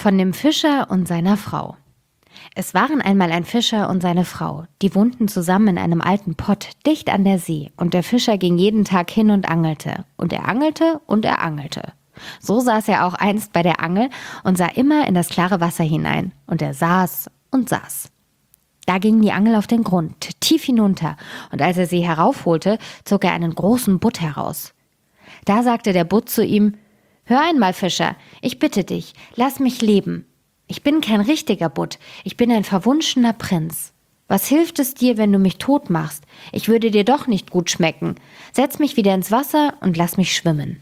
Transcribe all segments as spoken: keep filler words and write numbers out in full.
Von dem Fischer und seiner Frau. Es waren einmal ein Fischer und seine Frau, die wohnten zusammen in einem alten Pott dicht an der See, und der Fischer ging jeden Tag hin und angelte, und er angelte und er angelte. So saß er auch einst bei der Angel und sah immer in das klare Wasser hinein, und er saß und saß. Da ging die Angel auf den Grund, tief hinunter, und als er sie heraufholte, zog er einen großen Butt heraus. Da sagte der Butt zu ihm: »Hör einmal, Fischer, ich bitte dich, lass mich leben. Ich bin kein richtiger Butt, ich bin ein verwunschener Prinz. Was hilft es dir, wenn du mich tot machst? Ich würde dir doch nicht gut schmecken. Setz mich wieder ins Wasser und lass mich schwimmen.«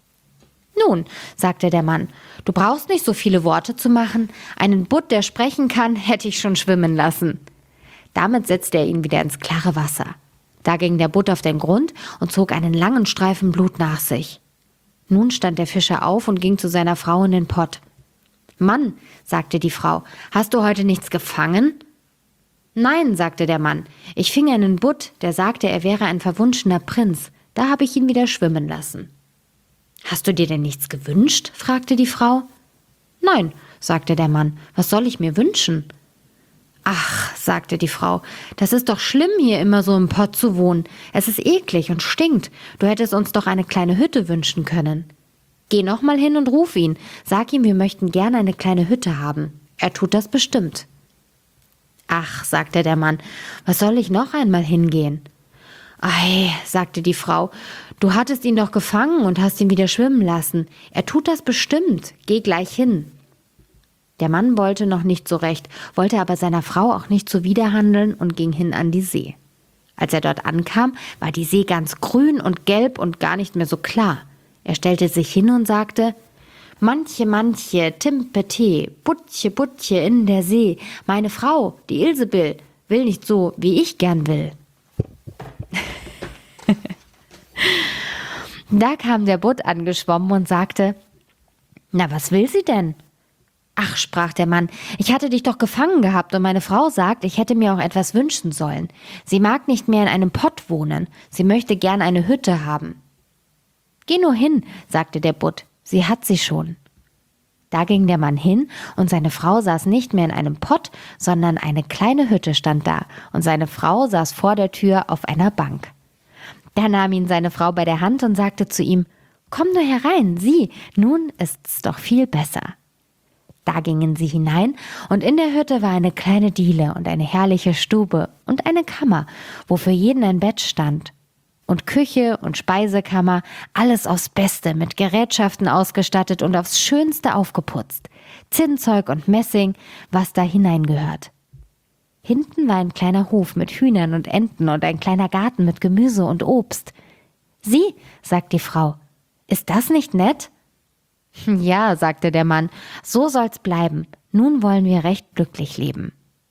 »Nun«, sagte der Mann, »du brauchst nicht so viele Worte zu machen. Einen Butt, der sprechen kann, hätte ich schon schwimmen lassen.« Damit setzte er ihn wieder ins klare Wasser. Da ging der Butt auf den Grund und zog einen langen Streifen Blut nach sich. Nun stand der Fischer auf und ging zu seiner Frau in den Pott. »Mann«, sagte die Frau, »hast du heute nichts gefangen?« »Nein«, sagte der Mann, »ich fing einen Butt, der sagte, er wäre ein verwunschener Prinz. Da habe ich ihn wieder schwimmen lassen.« »Hast du dir denn nichts gewünscht?« fragte die Frau. »Nein«, sagte der Mann, »was soll ich mir wünschen?« »Ach«, sagte die Frau, »das ist doch schlimm, hier immer so im Pott zu wohnen. Es ist eklig und stinkt. Du hättest uns doch eine kleine Hütte wünschen können.« »Geh noch mal hin und ruf ihn. Sag ihm, wir möchten gerne eine kleine Hütte haben. Er tut das bestimmt.« »Ach«, sagte der Mann, »was soll ich noch einmal hingehen?« »Ei«, sagte die Frau, »du hattest ihn doch gefangen und hast ihn wieder schwimmen lassen. Er tut das bestimmt. Geh gleich hin.« Der Mann wollte noch nicht so recht, wollte aber seiner Frau auch nicht zuwiderhandeln und ging hin an die See. Als er dort ankam, war die See ganz grün und gelb und gar nicht mehr so klar. Er stellte sich hin und sagte: »Manche, manche, Timpete, Butche, Butche in der See. Meine Frau, die Ilsebill, will nicht so, wie ich gern will.« Da kam der Butt angeschwommen und sagte: »Na, was will sie denn?« »Ach«, sprach der Mann, »ich hatte dich doch gefangen gehabt und meine Frau sagt, ich hätte mir auch etwas wünschen sollen. Sie mag nicht mehr in einem Pott wohnen, sie möchte gern eine Hütte haben.« »Geh nur hin«, sagte der Butt, »sie hat sie schon.« Da ging der Mann hin, und seine Frau saß nicht mehr in einem Pott, sondern eine kleine Hütte stand da, und seine Frau saß vor der Tür auf einer Bank. Da nahm ihn seine Frau bei der Hand und sagte zu ihm: »Komm nur herein, sieh, nun ist's doch viel besser.« Da gingen sie hinein, und in der Hütte war eine kleine Diele und eine herrliche Stube und eine Kammer, wo für jeden ein Bett stand. Und Küche und Speisekammer, alles aufs Beste, mit Gerätschaften ausgestattet und aufs Schönste aufgeputzt. Zinnzeug und Messing, was da hineingehört. Hinten war ein kleiner Hof mit Hühnern und Enten und ein kleiner Garten mit Gemüse und Obst. »Sieh«, sagt die Frau, »ist das nicht nett?« »Ja«, sagte der Mann, »so soll's bleiben. Nun wollen wir recht glücklich leben.«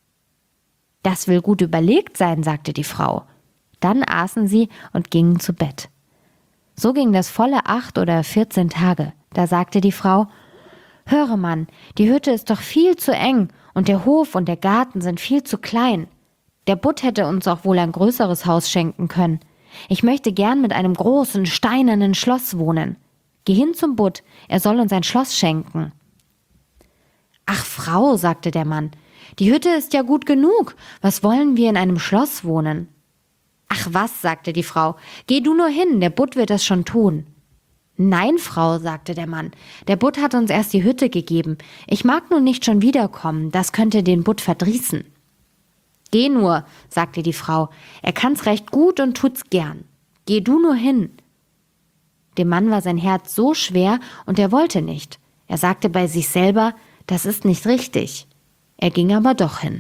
»Das will gut überlegt sein«, sagte die Frau. Dann aßen sie und gingen zu Bett. So ging das volle acht oder vierzehn Tage. Da sagte die Frau: »Höre, Mann, die Hütte ist doch viel zu eng und der Hof und der Garten sind viel zu klein. Der Butt hätte uns auch wohl ein größeres Haus schenken können. Ich möchte gern mit einem großen, steinernen Schloss wohnen. Geh hin zum Butt, er soll uns ein Schloss schenken.« »Ach, Frau«, sagte der Mann, »die Hütte ist ja gut genug. Was wollen wir in einem Schloss wohnen?« »Ach was«, sagte die Frau, »geh du nur hin, der Butt wird das schon tun.« »Nein, Frau«, sagte der Mann, »der Butt hat uns erst die Hütte gegeben. Ich mag nun nicht schon wiederkommen, das könnte den Butt verdrießen.« »Geh nur«, sagte die Frau, »er kann's recht gut und tut's gern. Geh du nur hin.« Dem Mann war sein Herz so schwer und er wollte nicht. Er sagte bei sich selber: »Das ist nicht richtig.« Er ging aber doch hin.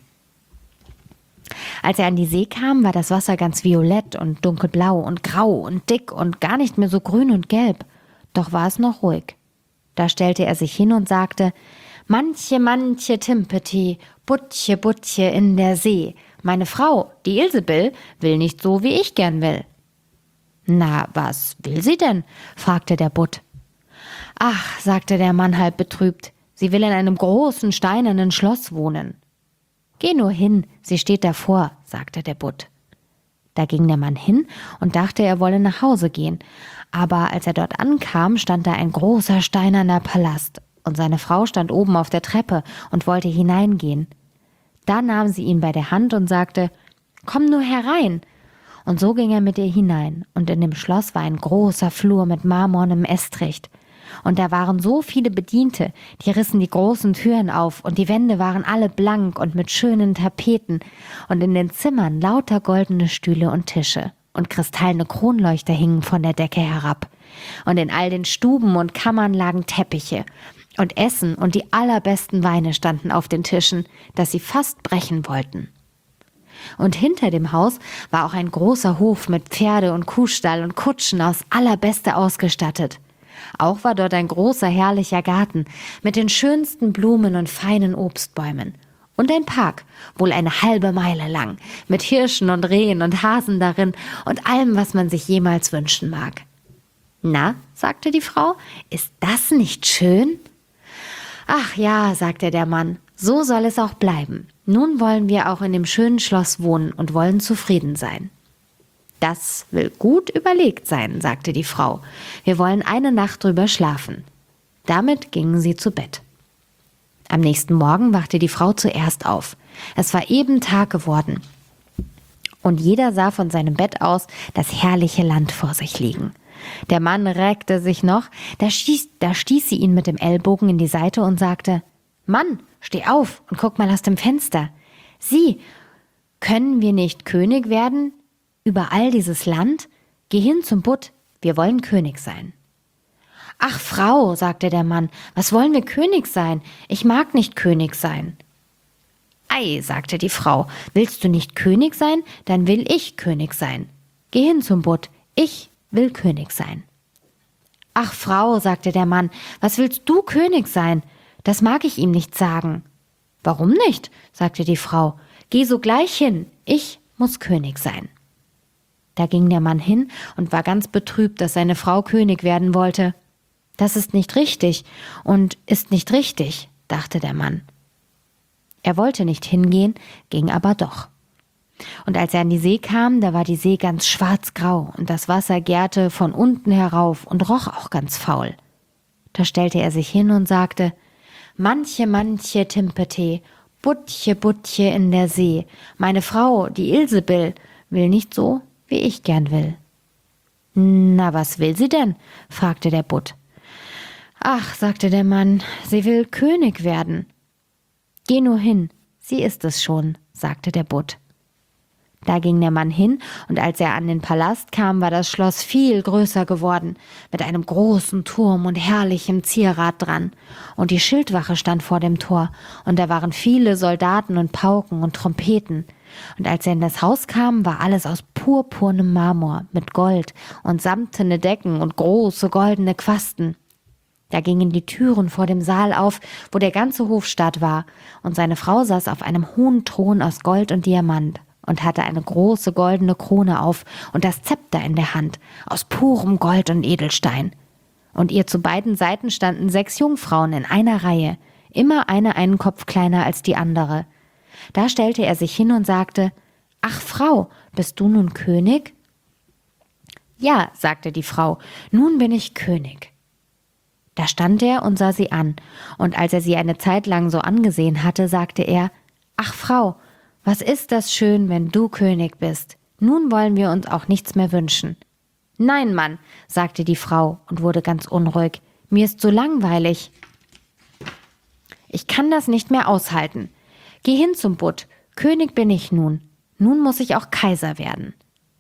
Als er an die See kam, war das Wasser ganz violett und dunkelblau und grau und dick und gar nicht mehr so grün und gelb. Doch war es noch ruhig. Da stellte er sich hin und sagte: »Manche, manche Timpete, Butche, Butche in der See. Meine Frau, die Ilsebill, will nicht so, wie ich gern will.« »Na, was will sie denn?« fragte der Butt. »Ach«, sagte der Mann halb betrübt, »sie will in einem großen, steinernen Schloss wohnen.« »Geh nur hin, sie steht davor«, sagte der Butt. Da ging der Mann hin und dachte, er wolle nach Hause gehen. Aber als er dort ankam, stand da ein großer steinerner Palast. und seine Frau stand oben auf der Treppe und wollte hineingehen. Da nahm sie ihn bei der Hand und sagte: »Komm nur herein!« Und so ging er mit ihr hinein, und in dem Schloss war ein großer Flur mit marmornem Estricht. Und da waren so viele Bediente, die rissen die großen Türen auf, und die Wände waren alle blank und mit schönen Tapeten, und in den Zimmern lauter goldene Stühle und Tische, und kristallene Kronleuchter hingen von der Decke herab. Und in all den Stuben und Kammern lagen Teppiche, und Essen und die allerbesten Weine standen auf den Tischen, dass sie fast brechen wollten. Und hinter dem Haus war auch ein großer Hof mit Pferde- und Kuhstall und Kutschen aus allerbeste ausgestattet. Auch war dort ein großer, herrlicher Garten mit den schönsten Blumen und feinen Obstbäumen. Und ein Park, wohl eine halbe Meile lang, mit Hirschen und Rehen und Hasen darin und allem, was man sich jemals wünschen mag. »Na«, sagte die Frau, »ist das nicht schön?« »Ach ja«, sagte der Mann, »so soll es auch bleiben. Nun wollen wir auch in dem schönen Schloss wohnen und wollen zufrieden sein.« »Das will gut überlegt sein«, sagte die Frau. »Wir wollen eine Nacht drüber schlafen.« Damit gingen sie zu Bett. Am nächsten Morgen wachte die Frau zuerst auf. Es war eben Tag geworden. Und jeder sah von seinem Bett aus das herrliche Land vor sich liegen. Der Mann reckte sich noch, da stieß, da stieß sie ihn mit dem Ellbogen in die Seite und sagte: »Mann, steh auf und guck mal aus dem Fenster. Sieh, können wir nicht König werden über all dieses Land? Geh hin zum Butt, wir wollen König sein.« »Ach, Frau«, sagte der Mann, »was wollen wir König sein? Ich mag nicht König sein.« »Ei«, sagte die Frau, »willst du nicht König sein? Dann will ich König sein. Geh hin zum Butt, ich will König sein.« »Ach, Frau«, sagte der Mann, »was willst du König sein? Das mag ich ihm nicht sagen.« »Warum nicht?«, sagte die Frau, »geh sogleich hin, ich muss König sein.« Da ging der Mann hin und war ganz betrübt, dass seine Frau König werden wollte. »Das ist nicht richtig und ist nicht richtig«, dachte der Mann. Er wollte nicht hingehen, ging aber doch. Und als er an die See kam, da war die See ganz schwarzgrau und das Wasser gärte von unten herauf und roch auch ganz faul. Da stellte er sich hin und sagte: »Manche, manche Timpete, Butche, Butche in der See, meine Frau, die Ilsebill, will nicht so, wie ich gern will.« »Na, was will sie denn?«, fragte der Butt. »Ach«, sagte der Mann, »sie will König werden.« »Geh nur hin, sie ist es schon«, sagte der Butt. Da ging der Mann hin, und als er an den Palast kam, war das Schloss viel größer geworden, mit einem großen Turm und herrlichem Zierat dran. Und die Schildwache stand vor dem Tor, und da waren viele Soldaten und Pauken und Trompeten. Und als er in das Haus kam, war alles aus purpurnem Marmor, mit Gold und samtene Decken und große goldene Quasten. Da gingen die Türen vor dem Saal auf, wo der ganze Hofstaat war, und seine Frau saß auf einem hohen Thron aus Gold und Diamant und hatte eine große goldene Krone auf und das Zepter in der Hand, aus purem Gold und Edelstein. Und ihr zu beiden Seiten standen sechs Jungfrauen in einer Reihe, immer eine einen Kopf kleiner als die andere. Da stellte er sich hin und sagte: »Ach, Frau, bist du nun König?« »Ja«, sagte die Frau, »nun bin ich König.« Da stand er und sah sie an, und als er sie eine Zeit lang so angesehen hatte, sagte er: »Ach, Frau, was ist das schön, wenn du König bist. Nun wollen wir uns auch nichts mehr wünschen.« »Nein, Mann«, sagte die Frau und wurde ganz unruhig, »mir ist so langweilig. Ich kann das nicht mehr aushalten. Geh hin zum Butt, König bin ich nun. Nun muss ich auch Kaiser werden.«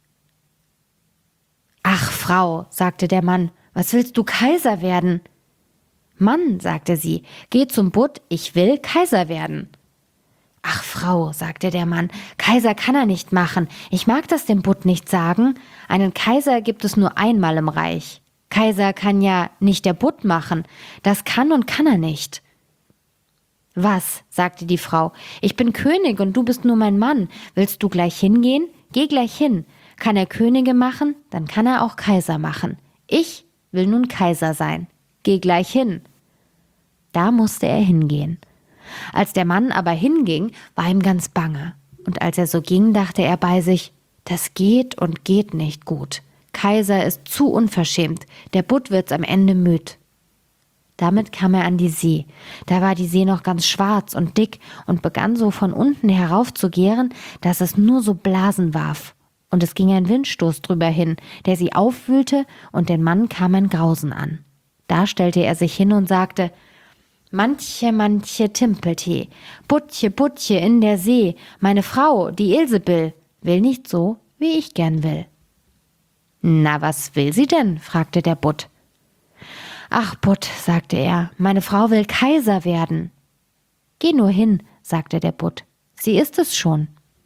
»Ach, Frau«, sagte der Mann, »was willst du Kaiser werden?« »Mann«, sagte sie, »geh zum Butt, ich will Kaiser werden.« »Ach, Frau«, sagte der Mann, »Kaiser kann er nicht machen. Ich mag das dem Butt nicht sagen. Einen Kaiser gibt es nur einmal im Reich. Kaiser kann ja nicht der Butt machen. Das kann und kann er nicht.« »Was«, sagte die Frau, »ich bin König und du bist nur mein Mann. Willst du gleich hingehen? Geh gleich hin. Kann er Könige machen, dann kann er auch Kaiser machen. Ich will nun Kaiser sein. Geh gleich hin.« Da musste er hingehen. Als der Mann aber hinging, war ihm ganz bange. Und als er so ging, dachte er bei sich: Das geht und geht nicht gut. Kaiser ist zu unverschämt, der Butt wird's am Ende müd. Damit kam er an die See. Da war die See noch ganz schwarz und dick und begann so von unten herauf zu gären, dass es nur so Blasen warf. Und es ging ein Windstoß drüber hin, der sie aufwühlte, und den Mann kam ein Grausen an. Da stellte er sich hin und sagte: »Manche, manche Timpeltee, Butche, Butche in der See, meine Frau, die Ilsebill, will nicht so, wie ich gern will.« »Na, was will sie denn?« fragte der Butt. »Ach, Butt«, sagte er, »meine Frau will Kaiser werden.« »Geh nur hin«, sagte der Butt, »sie ist es schon.«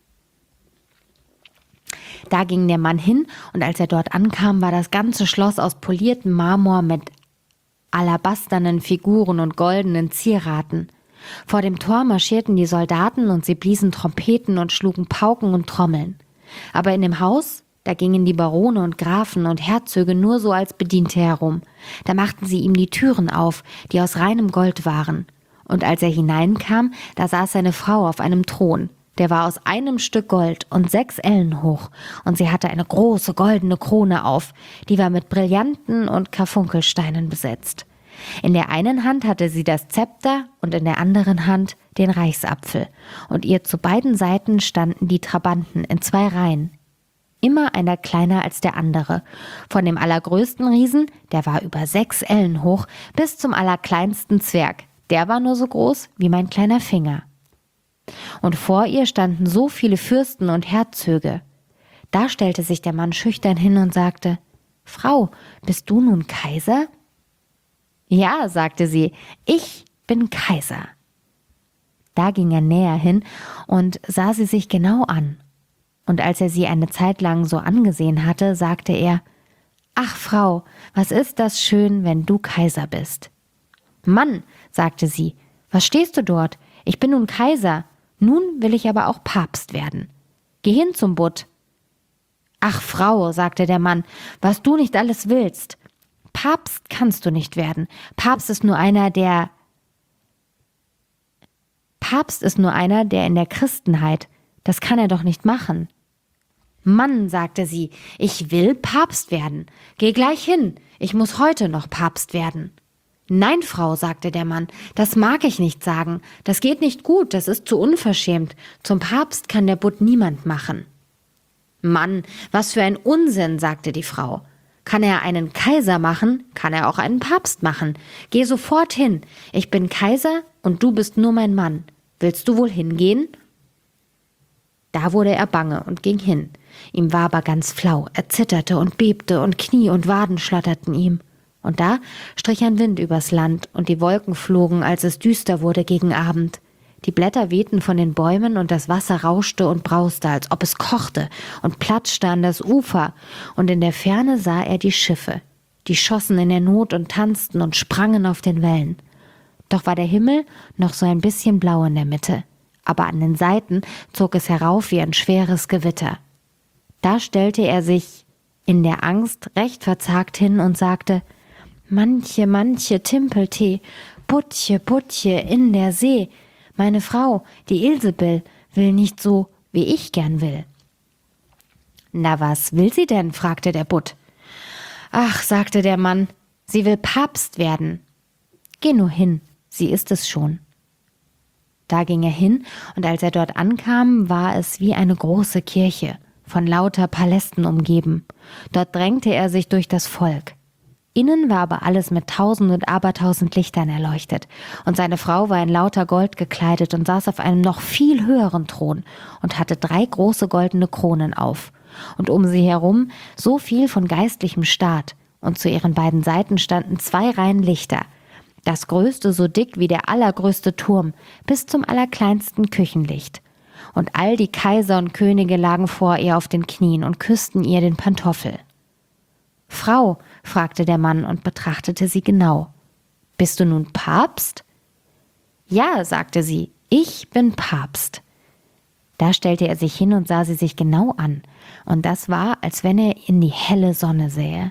Da ging der Mann hin, und als er dort ankam, war das ganze Schloss aus poliertem Marmor mit alabasternen Figuren und goldenen Zieraten. Vor dem Tor marschierten die Soldaten, und sie bliesen Trompeten und schlugen Pauken und Trommeln. Aber in dem Haus, da gingen die Barone und Grafen und Herzöge nur so als Bediente herum. Da machten sie ihm die Türen auf, die aus reinem Gold waren. Und als er hineinkam, da saß seine Frau auf einem Thron. Der war aus einem Stück Gold und sechs Ellen hoch, und sie hatte eine große goldene Krone auf, die war mit Brillanten und Karfunkelsteinen besetzt. In der einen Hand hatte sie das Zepter und in der anderen Hand den Reichsapfel, und ihr zu beiden Seiten standen die Trabanten in zwei Reihen. Immer einer kleiner als der andere. Von dem allergrößten Riesen, der war über sechs Ellen hoch, bis zum allerkleinsten Zwerg. Der war nur so groß wie mein kleiner Finger. Und vor ihr standen so viele Fürsten und Herzöge. Da stellte sich der Mann schüchtern hin und sagte: »Frau, bist du nun Kaiser?« »Ja«, sagte sie, »ich bin Kaiser.« Da ging er näher hin und sah sie sich genau an. Und als er sie eine Zeit lang so angesehen hatte, sagte er: »Ach, Frau, was ist das schön, wenn du Kaiser bist?« »Mann«, sagte sie, »was stehst du dort? Ich bin nun Kaiser. Nun will ich aber auch Papst werden. Geh hin zum Butt.« »Ach, Frau«, sagte der Mann, »was du nicht alles willst. Papst kannst du nicht werden. Papst ist nur einer, der... Papst ist nur einer, der in der Christenheit... Das kann er doch nicht machen.« »Mann«, sagte sie, »ich will Papst werden. Geh gleich hin, ich muss heute noch Papst werden.« »Nein, Frau«, sagte der Mann, »das mag ich nicht sagen. Das geht nicht gut, das ist zu unverschämt. Zum Papst kann der Butt niemand machen.« »Mann, was für ein Unsinn«, sagte die Frau. »Kann er einen Kaiser machen, kann er auch einen Papst machen. Geh sofort hin. Ich bin Kaiser und du bist nur mein Mann. Willst du wohl hingehen?« Da wurde er bange und ging hin. Ihm war aber ganz flau, er zitterte und bebte und Knie und Waden schlotterten ihm. Und da strich ein Wind übers Land und die Wolken flogen, als es düster wurde gegen Abend. Die Blätter wehten von den Bäumen und das Wasser rauschte und brauste, als ob es kochte und platschte an das Ufer. Und in der Ferne sah er die Schiffe. Die schossen in der Not und tanzten und sprangen auf den Wellen. Doch war der Himmel noch so ein bisschen blau in der Mitte. Aber an den Seiten zog es herauf wie ein schweres Gewitter. Da stellte er sich in der Angst recht verzagt hin und sagte: »Manche, manche Timpeltee, Butche, Butche in der See, meine Frau, die Ilsebill, will nicht so, wie ich gern will.« »Na, was will sie denn?« fragte der Butt. »Ach«, sagte der Mann, »sie will Papst werden.« »Geh nur hin, sie ist es schon.« Da ging er hin, und als er dort ankam, war es wie eine große Kirche, von lauter Palästen umgeben. Dort drängte er sich durch das Volk. Innen war aber alles mit tausend und abertausend Lichtern erleuchtet, und seine Frau war in lauter Gold gekleidet und saß auf einem noch viel höheren Thron und hatte drei große goldene Kronen auf, und um sie herum so viel von geistlichem Staat, und zu ihren beiden Seiten standen zwei Reihen Lichter, das größte so dick wie der allergrößte Turm, bis zum allerkleinsten Küchenlicht. Und all die Kaiser und Könige lagen vor ihr auf den Knien und küssten ihr den Pantoffel. »Frau«, fragte der Mann und betrachtete sie genau, »bist du nun Papst?« »Ja«, sagte sie, »ich bin Papst.« Da stellte er sich hin und sah sie sich genau an, und das war, als wenn er in die helle Sonne sähe.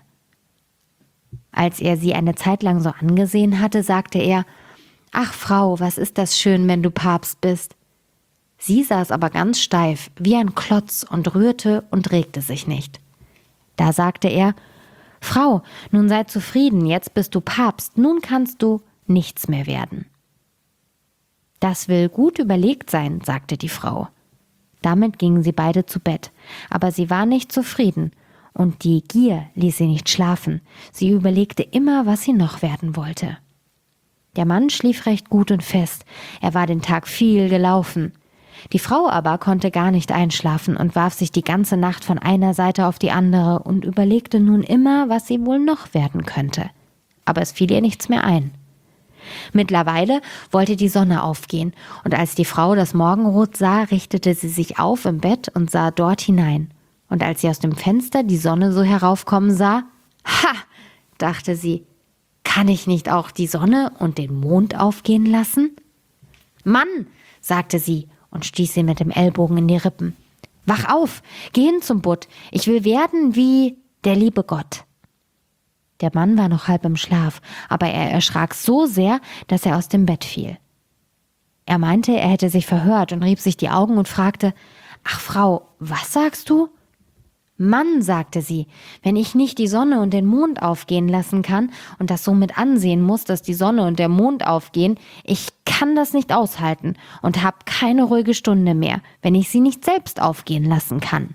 Als er sie eine Zeit lang so angesehen hatte, sagte er: »Ach, Frau, was ist das schön, wenn du Papst bist.« Sie saß aber ganz steif, wie ein Klotz, und rührte und regte sich nicht. Da sagte er: »Frau, nun sei zufrieden, jetzt bist du Papst, nun kannst du nichts mehr werden. »Das will gut überlegt sein«, sagte die Frau. Damit gingen sie beide zu Bett, aber sie war nicht zufrieden und die Gier ließ sie nicht schlafen. Sie überlegte immer, was sie noch werden wollte. Der Mann schlief recht gut und fest, er war den Tag viel gelaufen. Die Frau aber konnte gar nicht einschlafen und warf sich die ganze Nacht von einer Seite auf die andere und überlegte nun immer, was sie wohl noch werden könnte. Aber es fiel ihr nichts mehr ein. Mittlerweile wollte die Sonne aufgehen, und als die Frau das Morgenrot sah, richtete sie sich auf im Bett und sah dort hinein. Und als sie aus dem Fenster die Sonne so heraufkommen sah, »Ha«, dachte sie, »kann ich nicht auch die Sonne und den Mond aufgehen lassen?« »Mann«, sagte sie und stieß ihn mit dem Ellbogen in die Rippen, »wach auf, geh hin zum Butt, ich will werden wie der liebe Gott.« Der Mann war noch halb im Schlaf, aber er erschrak so sehr, dass er aus dem Bett fiel. Er meinte, er hätte sich verhört und rieb sich die Augen und fragte, »Ach Frau, was sagst du?« »Mann«, sagte sie, »wenn ich nicht die Sonne und den Mond aufgehen lassen kann und das somit ansehen muss, dass die Sonne und der Mond aufgehen, ich kann das nicht aushalten und hab keine ruhige Stunde mehr, wenn ich sie nicht selbst aufgehen lassen kann.«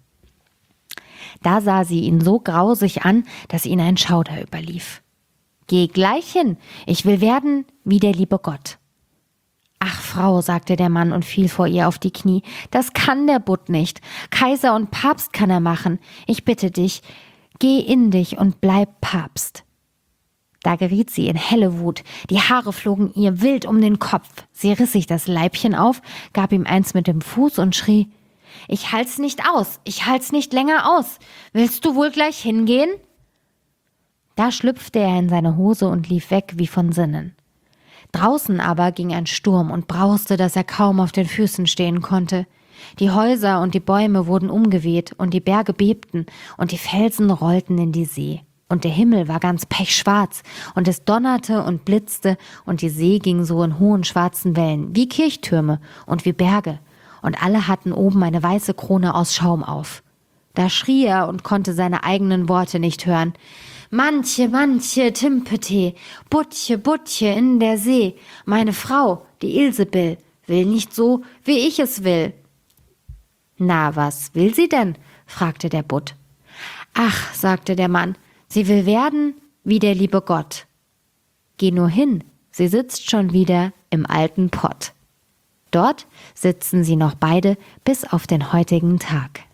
Da sah sie ihn so grausig an, dass ihn ein Schauder überlief. »Geh gleich hin, ich will werden wie der liebe Gott.« »Ach Frau«, sagte der Mann und fiel vor ihr auf die Knie, »das kann der Butt nicht. Kaiser und Papst kann er machen. Ich bitte dich, geh in dich und bleib Papst.« Da geriet sie in helle Wut, die Haare flogen ihr wild um den Kopf. Sie riss sich das Leibchen auf, gab ihm eins mit dem Fuß und schrie, »Ich halt's nicht aus, ich halt's nicht länger aus. Willst du wohl gleich hingehen?« Da schlüpfte er in seine Hose und lief weg wie von Sinnen. Draußen aber ging ein Sturm und brauste, dass er kaum auf den Füßen stehen konnte. Die Häuser und die Bäume wurden umgeweht und die Berge bebten und die Felsen rollten in die See. Und der Himmel war ganz pechschwarz und es donnerte und blitzte und die See ging so in hohen schwarzen Wellen, wie Kirchtürme und wie Berge. Und alle hatten oben eine weiße Krone aus Schaum auf. Da schrie er und konnte seine eigenen Worte nicht hören. »Manche, manche, Timpete, Butche, Butche in der See, meine Frau, die Ilsebill, will nicht so, wie ich es will.« »Na, was will sie denn?« fragte der Butt. »Ach«, sagte der Mann, »sie will werden wie der liebe Gott.« »Geh nur hin, sie sitzt schon wieder im alten Pott.« Dort sitzen sie noch beide bis auf den heutigen Tag.